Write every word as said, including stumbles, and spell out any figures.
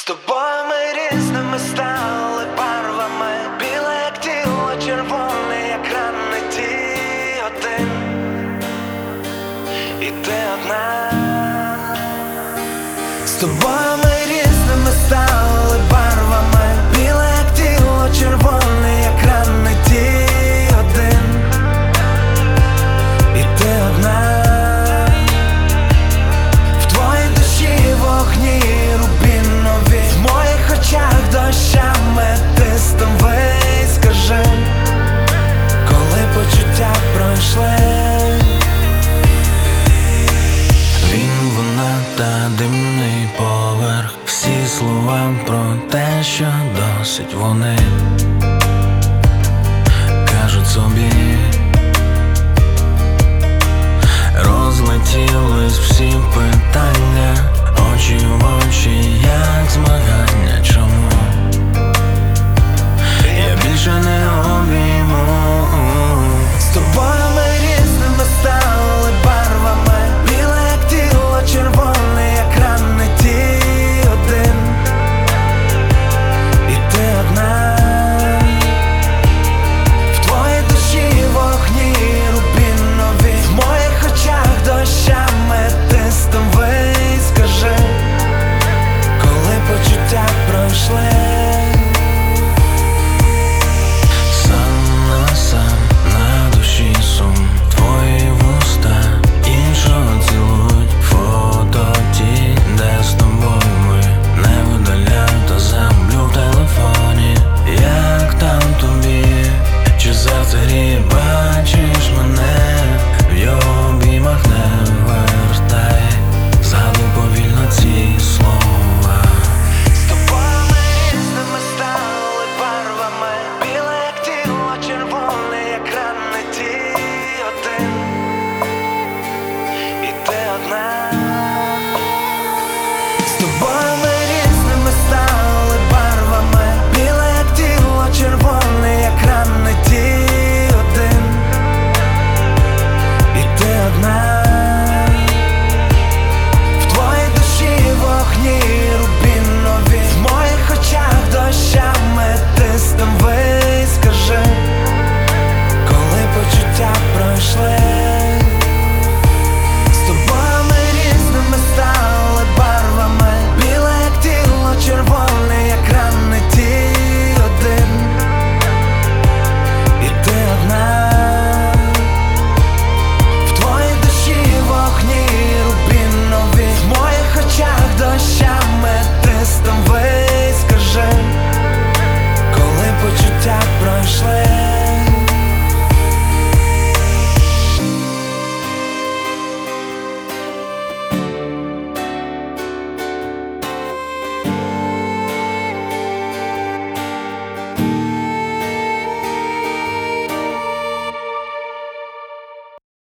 тобою ми різними стали барвами, біле, як тіло, червоне, як ранний ті один. І ти одна. З тобою ми різними стали барвами, біле, як тіло, червоне, як ранний ті один. І ти одна. В твоїй душі вогні рубінові, в моїх очах дощами тистовий. Скажи, коли почуття пройшли. Він, вона та димний поверх, всі слова про те, що досить вони кажуть собі. Розлетілись всі питання,